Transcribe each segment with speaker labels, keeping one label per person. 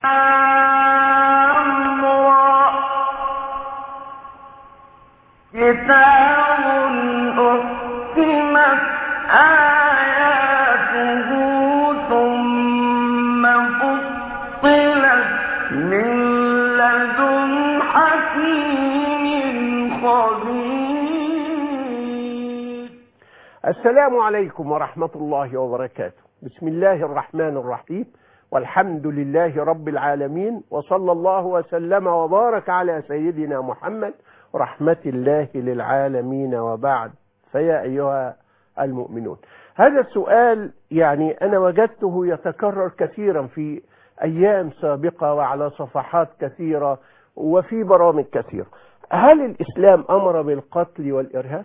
Speaker 1: كتاب أحكمت آياته ثم فصلت من لدن حكيم خبير.
Speaker 2: السلام عليكم ورحمة الله وبركاته. بسم الله الرحمن الرحيم، والحمد لله رب العالمين، وصلى الله وسلم وبارك على سيدنا محمد رحمة الله للعالمين، وبعد. فيا أيها المؤمنون، هذا السؤال يعني أنا وجدته يتكرر كثيرا في أيام سابقة وعلى صفحات كثيرة وفي برامج كثيرة. هل الإسلام أمر بالقتل والإرهاب؟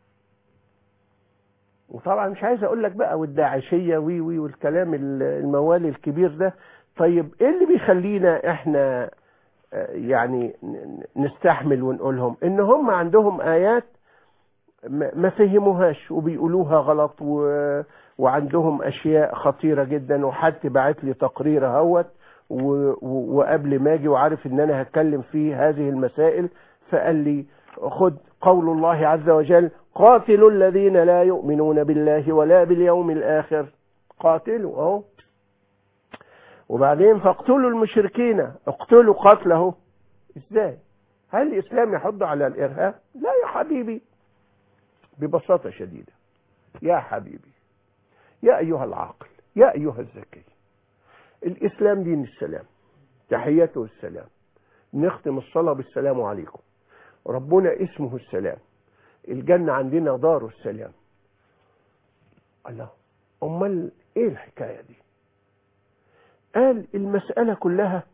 Speaker 2: وطبعا مش عايز أقول لك بقى والداعشية وي والكلام الموالي الكبير ده. طيب إيه اللي بيخلينا إحنا يعني نستحمل ونقولهم إن هم عندهم آيات ما فهموهاش وبيقولوها غلط وعندهم أشياء خطيرة جدا؟ وحد بعت لي تقرير اهوت وقبل ما اجي وعارف ان انا هتكلم في هذه المسائل، فقال لي خد قول الله عز وجل: قاتلوا الذين لا يؤمنون بالله ولا باليوم الآخر. قاتلوا اهو. وبعدين فاقتلوا المشركين، اقتلوا قتله. ازاي؟ هل الإسلام يحض على الإرهاب؟ لا يا حبيبي، ببساطة شديدة يا حبيبي، يا أيها العاقل، يا أيها الذكي، الإسلام دين السلام، تحيته السلام، نختم الصلاة بالسلام عليكم، ربنا اسمه السلام، الجنة عندنا دار السلام. الله، أمال إيه الحكاية دي؟ قال المسألة كلها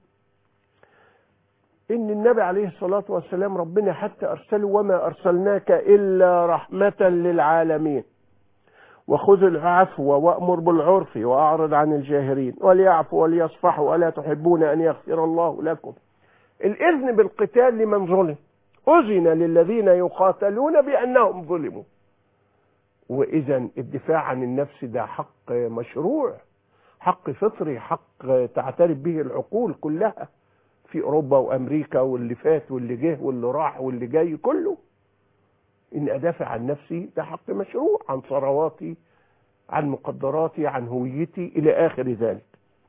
Speaker 2: إن النبي عليه الصلاة والسلام ربنا حتى أرسله: وما أرسلناك إلا رحمة للعالمين، وخذ العفو وأمر بالعرف وأعرض عن الجاهلين وليعفوا وليصفحوا ألا تحبون أن يغفر الله لكم. الإذن بالقتال لمن ظلم، أذن للذين يقاتلون بأنهم ظلموا. وإذا الدفاع عن النفس ده حق مشروع، حق فطري، حق تعترف به العقول كلها في أوروبا وأمريكا واللي فات واللي جه واللي راح واللي جاي كله. إن أدافع عن نفسي ده حق مشروع، عن ثرواتي، عن مقدراتي، عن هويتي، إلى آخر ذلك.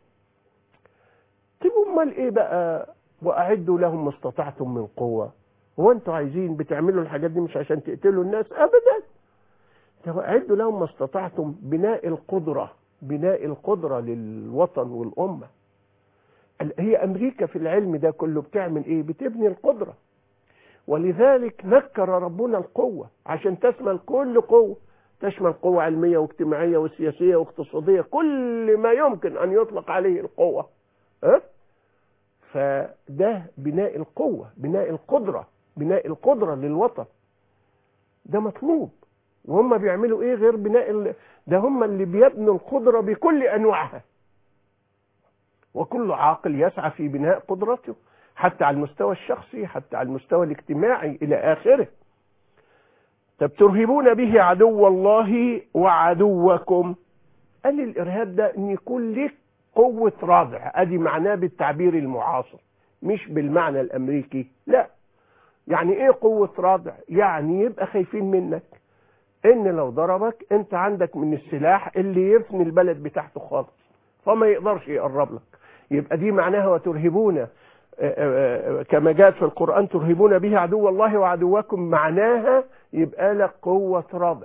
Speaker 2: طيب أمال إيه بقى؟ وأعدوا لهم ما استطعتم من قوة. هو أنتوا عايزين بتعملوا الحاجات دي مش عشان تقتلوا الناس؟ أبدا. أعدوا لهم ما استطعتم، بناء القدرة، بناء القدرة للوطن والأمة. هي أمريكا في العلم ده كله بتعمل إيه؟ بتبني القدرة. ولذلك نكر ربنا القوة عشان تشمل كل قوة، تشمل قوة علمية واجتماعية وسياسية واقتصادية، كل ما يمكن أن يطلق عليه القوة. فده بناء القوة، بناء القدرة، بناء القدرة للوطن. ده مطلوب. وهم بيعملوا إيه غير بناء ده؟ هم اللي بيبنوا القدرة بكل أنواعها. وكل عاقل يسعى في بناء قدرته، حتى على المستوى الشخصي، حتى على المستوى الاجتماعي، إلى آخره. طب ترهبون به عدو الله وعدوكم. قال الإرهاب ده أن يكون لك قوة رادع، أدي معناه بالتعبير المعاصر، مش بالمعنى الأمريكي. لا، يعني إيه قوة رادع؟ يعني يبقى خايفين منك، إن لو ضربك أنت عندك من السلاح اللي يفني البلد بتاعته خالص، فما يقدرش يقرب لك. يبقى دي معناها وترهبون، كما جاءت في القرآن: ترهبون به عدو الله وعدوكم. معناها يبقى لك قوة رادع.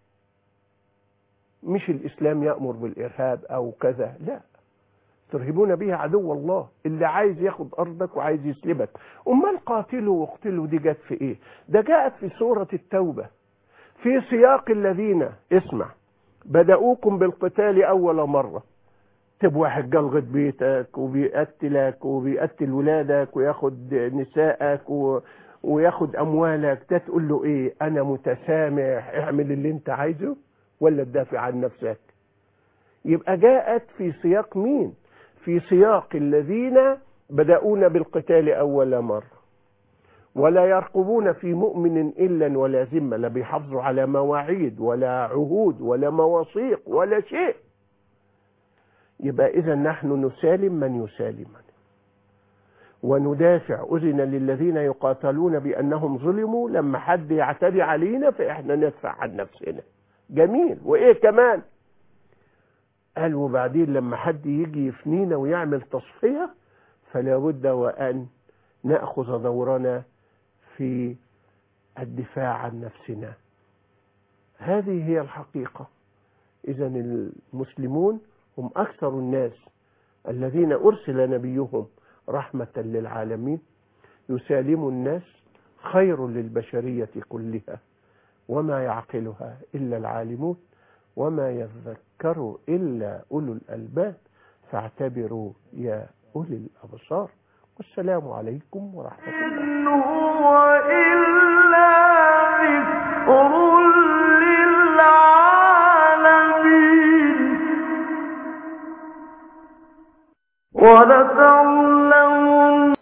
Speaker 2: مش الإسلام يأمر بالإرهاب أو كذا، لا، ترهبون به عدو الله، اللي عايز ياخد أرضك وعايز يسلبك. أمال قاتلوا واقتلوا دي جت في إيه؟ ده جاءت في سورة التوبة في سياق الذين، اسمع، بدأوكم بالقتال أول مرة. تب واحد جلغت بيتك وبيقتلك وبيقتل ولادك وياخد نسائك وياخد أموالك، تقول له إيه؟ أنا متسامح، اعمل اللي انت عايزه، ولا تدافع عن نفسك؟ يبقى جاءت في سياق مين؟ في سياق الذين بدأون بالقتال أول مرة، ولا يرقبون في مؤمن إلا ولا ذمة، لا بيحافظوا على مواعيد ولا عهود ولا مواثيق ولا شيء. يبقى إذا نحن نسالم من يسالمنا، وندافع. أذن للذين يقاتلون بأنهم ظلموا، لما حد يعتدي علينا فإحنا ندفع عن نفسنا. جميل. وإيه كمان؟ قال وبعدين لما حد يجي يفنينا ويعمل تصفية فلا بد وأن نأخذ دورنا في الدفاع عن نفسنا. هذه هي الحقيقة. إذن المسلمون هم أكثر الناس الذين أرسل نبيهم رحمة للعالمين، يسالم الناس، خير للبشرية كلها، وما يعقلها إلا العالمون، وما يذكر إلا أولو الألباب، فاعتبروا يا أولي الأبصار. والسلام عليكم ورحمة الله.
Speaker 1: إن هو إلا ذكر للعالمين ولتعلمن